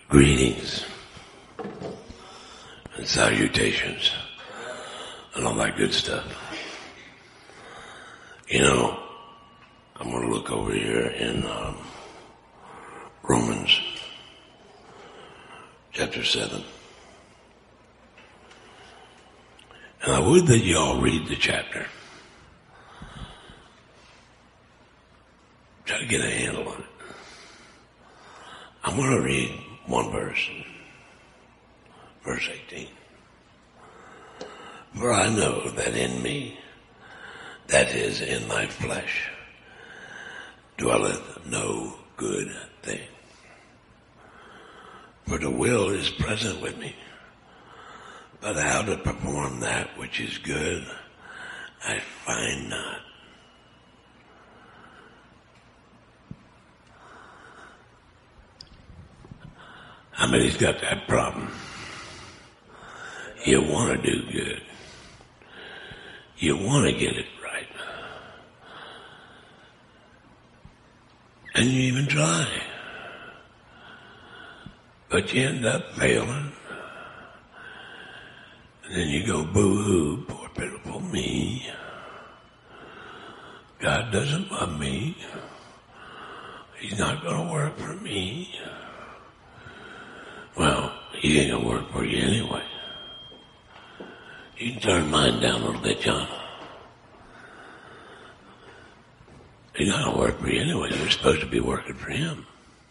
Greetings and salutations and all that good stuff. You know, I'm going to look over here in Romans chapter 7. And I would that you all read the chapter. Try to get a handle on it. I'm going to read one verse, verse 18. For I know that in me, that is in my flesh, dwelleth no good thing. For the will is present with me, but how to perform that which is good, I find not. How many's got that problem? You want to do good. You want to get it right. And you even try. But you end up failing. And then you go, boo-hoo, poor pitiful me. God doesn't love me. He's not going to work for me. Well, he ain't going to work for you anyway. You can turn mine down a little bit, John. He's not going to work for you anyway. You're supposed to be working for him.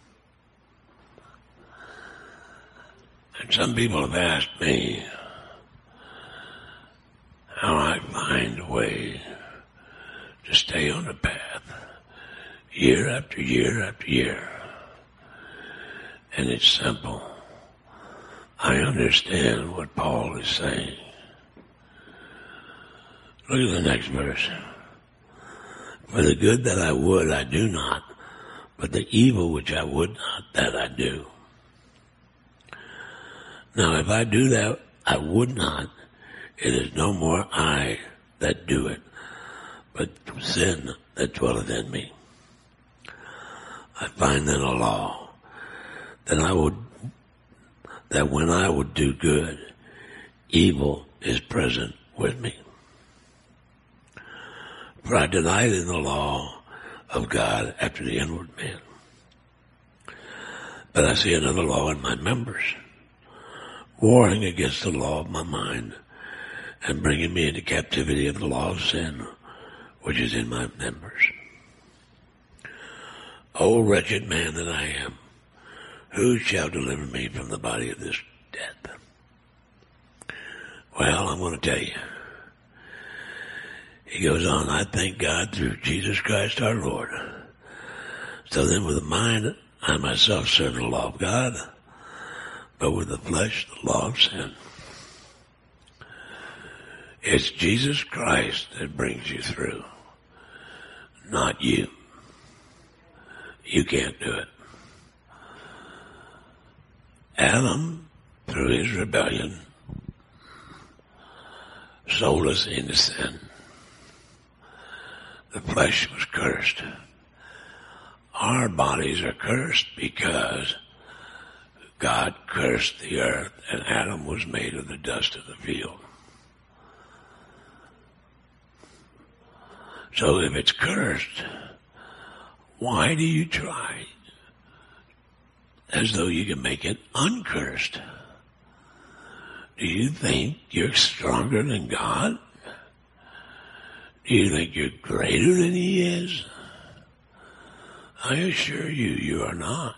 And some people have asked me how I find a way to stay on the path year after year after year. And it's simple. I understand what Paul is saying. Look at the next verse. For the good that I would, I do not, but the evil which I would not, that I do. Now, if I do that, I would not, it is no more I that do it, but sin that dwelleth in me. I find then a law that when I would do good, evil is present with me. For I delight in the law of God after the inward man. But I see another law in my members, warring against the law of my mind, and bringing me into captivity of the law of sin, which is in my members. O wretched man that I am, who shall deliver me from the body of this death? Well, I'm going to tell you. He goes on, I thank God through Jesus Christ our Lord. So then with the mind, I myself serve the law of God, but with the flesh, the law of sin. It's Jesus Christ that brings you through, not you. You can't do it. Adam, through his rebellion, sold us into sin. The flesh was cursed. Our bodies are cursed because God cursed the earth and Adam was made of the dust of the field. So if it's cursed, why do you try as though you can make it uncursed? Do you think you're stronger than God? Do you think you're greater than he is? I assure you, you are not.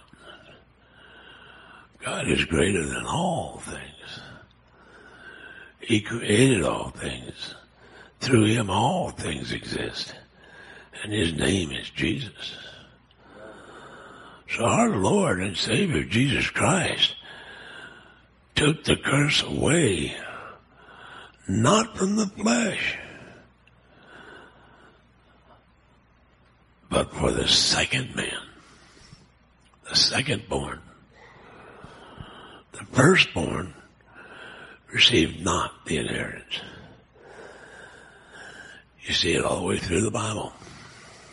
God is greater than all things. He created all things. Through him all things exist. And his name is Jesus. So our Lord and Savior, Jesus Christ, took the curse away, not from the flesh, but for the second man, the second-born. The firstborn received not the inheritance. You see it all the way through the Bible.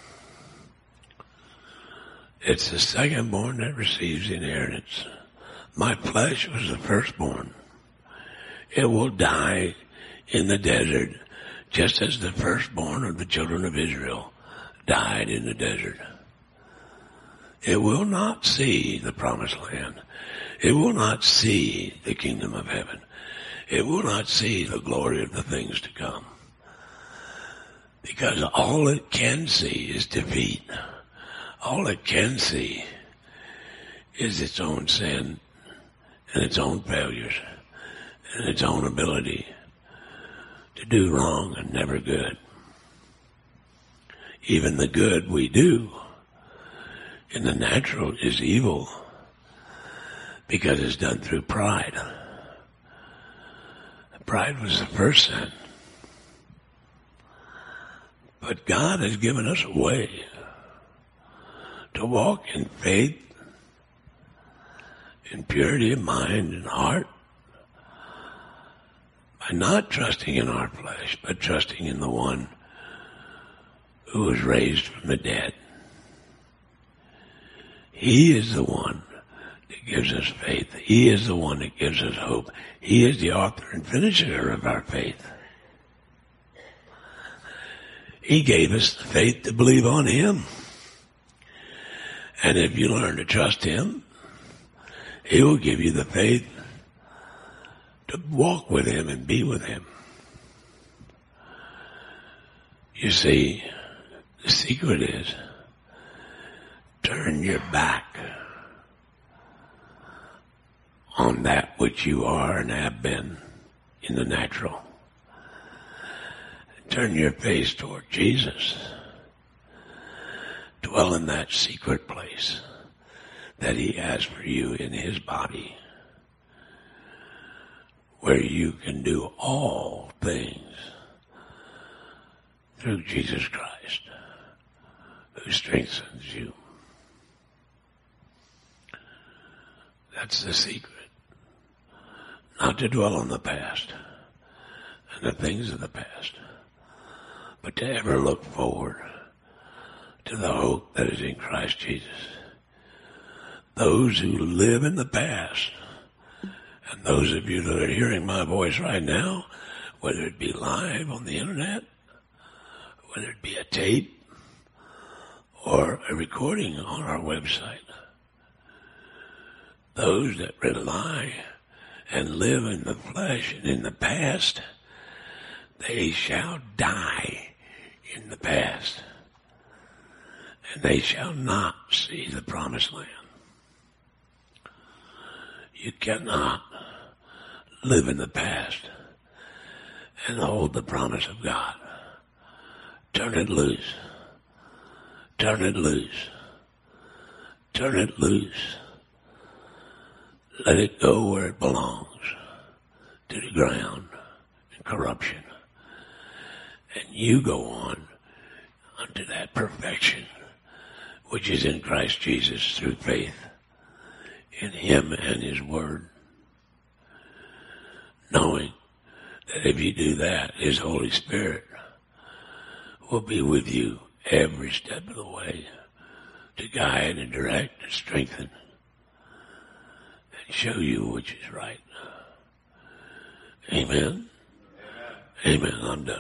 It's the second-born that receives the inheritance. My flesh was the firstborn. It will die in the desert, just as the firstborn of the children of Israel died in the desert. It will not see the promised land. It will not see the kingdom of heaven. It will not see the glory of the things to come. Because all it can see is defeat. All it can see is its own sin and its own failures and its own ability to do wrong and never good. Even the good we do in the natural is evil because it's done through pride. Pride was the first sin. But God has given us a way to walk in faith, in purity of mind and heart, by not trusting in our flesh, but trusting in the one who was raised from the dead. He is the one that gives us faith. He is the one that gives us hope. He is the author and finisher of our faith. He gave us the faith to believe on Him. And if you learn to trust Him, He will give you the faith to walk with Him and be with Him. You see, the secret is turn your back on that which you are and have been in the natural. Turn your face toward Jesus. Dwell in that secret place that He has for you in His body, where you can do all things through Jesus Christ, who strengthens you. That's the secret. Not to dwell on the past and the things of the past, but to ever look forward to the hope that is in Christ Jesus. Those who live in the past, and those of you that are hearing my voice right now, whether it be live on the internet, whether it be a tape, or a recording on our website, those that rely and live in the flesh and in the past, they shall die in the past, and they shall not see the promised land. You cannot live in the past and hold the promise of God. Turn it loose. Turn it loose. Turn it loose. Let it go where it belongs, to the ground and corruption. And you go on unto that perfection which is in Christ Jesus through faith in Him and His Word. Knowing that if you do that, His Holy Spirit will be with you every step of the way to guide and direct and strengthen and show you which is right. Amen. Amen. I'm done.